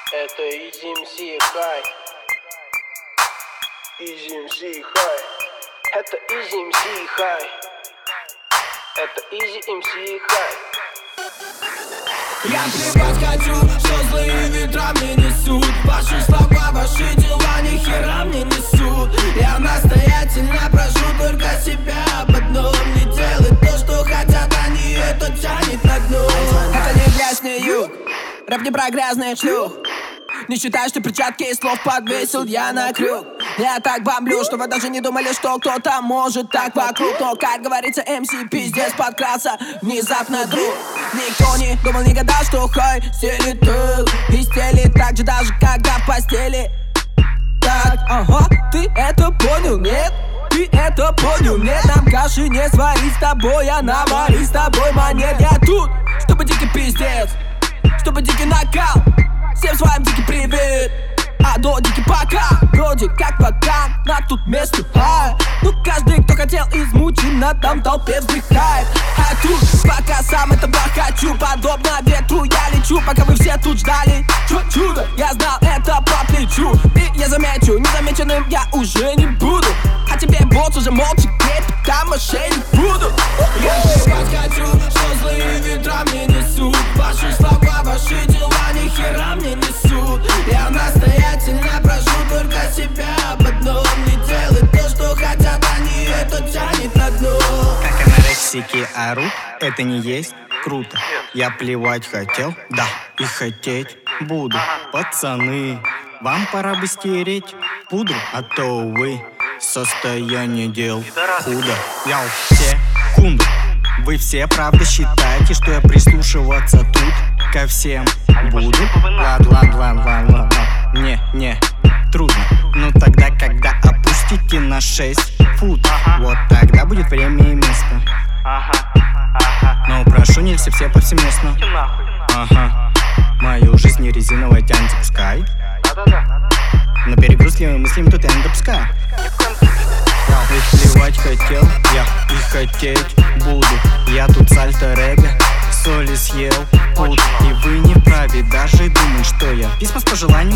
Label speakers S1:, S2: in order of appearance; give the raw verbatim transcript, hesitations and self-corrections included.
S1: Это Easy эм си High. Easy эм си High. Это Easy эм си High. Это Easy эм си High.
S2: Я плевать хочу, что злые ветра мне несут. Ваши слова, ваши дела ни хера мне несут. Я настоятельно прошу только себя об одном: не делай то, что хотят они, это тянет на дно. Это не грязь, не юг, рэп не про грязных шлюх. Не считай, что перчатки из слов подвесил я на крюк. Я так бомблю, что вы даже не думали, что кто-то может так вокруг. Но, как говорится, эм си пиздец подкрался внезапно, друг. Никто не думал, не гадал, что хай стелит тыл и стелит так же даже, когда в постели. Так, ага, ты это понял, нет? Ты это понял, нет? Нам каши не сварить с тобой, а наварить с тобой монет. Я тут, чтобы дикий пиздец, чтобы дикий накал. Всем своим дикий привет, а до дикий пока. Вроде как пока, на тут место хай. Ну каждый, кто хотел измученно, там толпе вздыхает. А тут пока сам этого хочу, подобно ветру я лечу. Пока вы все тут ждали чудо, я знал это по плечу. И я замечу, незамеченным я уже не буду. А тебе босс уже молча крепит, там мошенник буду. Я плевать хочу, что злые ветра мне несут. Ваши слова, ваши дела ни хера мне несут. Я настоятельно прошу только себя об одном: не делай то, что хотят они, это тянет на дно.
S3: Как анорексики орут, это не есть круто. Я плевать хотел, да, и хотеть буду. Пацаны, вам пора бы стереть пудру, а то вы состояние дел худо. Я секунду. Вы все правда считаете, что я прислушиваться тут ко всем буду? Ладно, ладно, ладно, ладно, ладно. Не, не, трудно. Ну тогда, когда опустите на шесть фут, вот тогда будет время и место. Но прошу, нельзя все повсеместно. Ага, мою жизнь не резиновая, тянет пускай. На перегруз левым мыслями тут я не допускаю. И плевать хотел, я и хотеть буду. Я тут с альтер-эго соли съел пуд. И вы не вправе даже думать, что я письма с пожеланиями